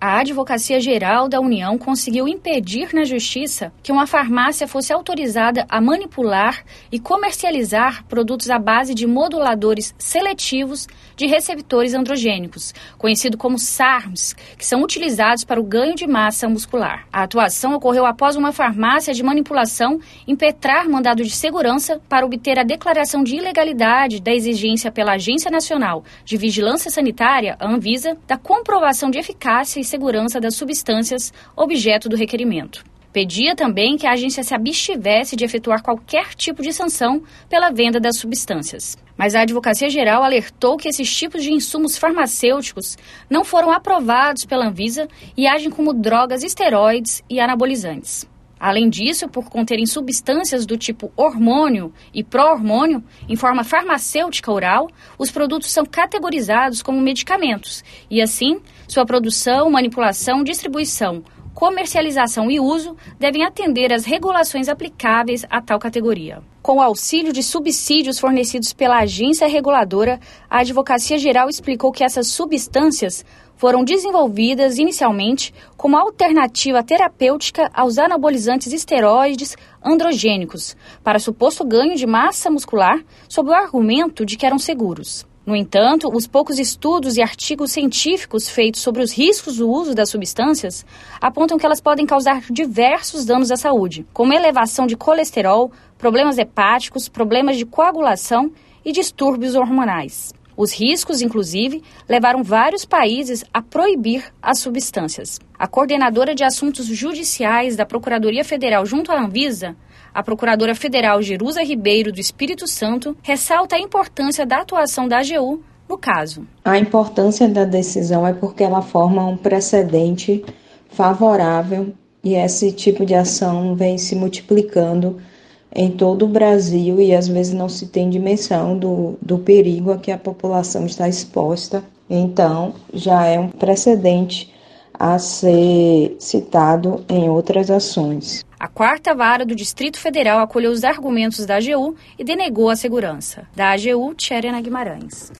A Advocacia Geral da União conseguiu impedir na Justiça que uma farmácia fosse autorizada a manipular e comercializar produtos à base de moduladores seletivos de receptores androgênicos, conhecido como SARMs, que são utilizados para o ganho de massa muscular. A atuação ocorreu após uma farmácia de manipulação impetrar mandado de segurança para obter a declaração de ilegalidade da exigência pela Agência Nacional de Vigilância Sanitária, a Anvisa, da comprovação de eficácia e segurança das substâncias objeto do requerimento. Pedia também que a agência se abstivesse de efetuar qualquer tipo de sanção pela venda das substâncias. Mas a Advocacia Geral alertou que esses tipos de insumos farmacêuticos não foram aprovados pela Anvisa e agem como drogas esteroides e anabolizantes. Além disso, por conterem substâncias do tipo hormônio e pró-hormônio em forma farmacêutica oral, os produtos são categorizados como medicamentos e, assim, sua produção, manipulação, distribuição, comercialização e uso devem atender às regulações aplicáveis a tal categoria. Com o auxílio de subsídios fornecidos pela agência reguladora, a Advocacia Geral explicou que essas substâncias foram desenvolvidas inicialmente como alternativa terapêutica aos anabolizantes esteroides androgênicos, para suposto ganho de massa muscular, sob o argumento de que eram seguros. No entanto, os poucos estudos e artigos científicos feitos sobre os riscos do uso das substâncias apontam que elas podem causar diversos danos à saúde, como elevação de colesterol, problemas hepáticos, problemas de coagulação e distúrbios hormonais. Os riscos, inclusive, levaram vários países a proibir as substâncias. A coordenadora de assuntos judiciais da Procuradoria Federal junto à Anvisa, a procuradora federal Jerusa Ribeiro do Espírito Santo, ressalta a importância da atuação da AGU no caso. A importância da decisão é porque ela forma um precedente favorável e esse tipo de ação vem se multiplicando em todo o Brasil e às vezes não se tem dimensão do perigo a que a população está exposta. Então, já é um precedente a ser citado em outras ações. A 4ª Vara do Distrito Federal acolheu os argumentos da AGU e denegou a segurança. Da AGU, Tcherena Guimarães.